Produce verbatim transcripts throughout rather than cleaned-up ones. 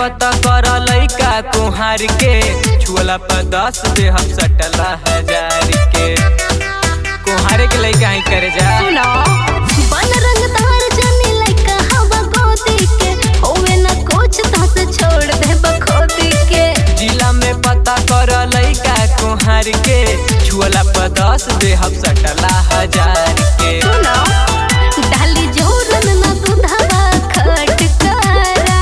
पता कर लइका कुहार के छुअला पर दस दे हम सटला हजार के कुहारे के लइका ही करे जा सुनो बन रंगदार जाने लइका हवा गोदी के होवे ना कुछ तो से छोड़ दे बखोदी के जिला में पता कर लइका कुहार के छुअला पर दस दे हम सटला हजार के सुनो डाली जोरन ना दूधवा खट करा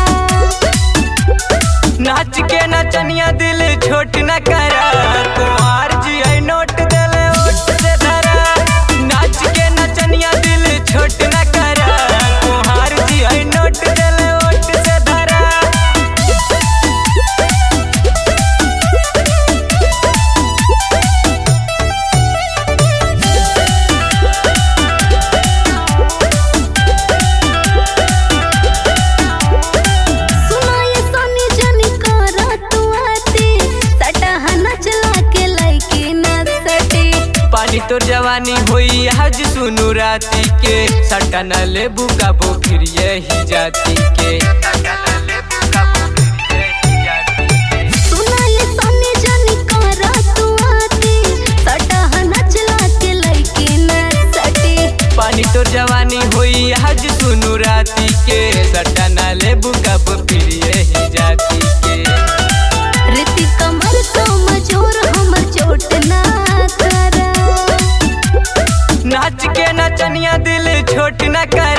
नाच के नचनिया दिल छोट न करा कुमार जी आई नोट देले ओट से धरा नाच के नचनिया दिल छोट न करा कुमार जी आई नोट देले ओट से धरा सुनो ये सोनी जानी करा तू आती सटा नचला के लइकी ना सटी पानी तोर जवानी होई आज सुनु राती के सटा न लेबू काबो फिर यही जाती के सटा न लेबू काबो फिर यही जाती के सुनो ये सोनी जानी करा तू आती सटा नचला के लइकी ना सटी पानी तोर जवानी होई आज सुनु राती के सटा न लेबू काबो फिर यही जाती के रीति कमर तो मजूर हमर चोट ना करा नाच के नचनिया दिल छोट न कर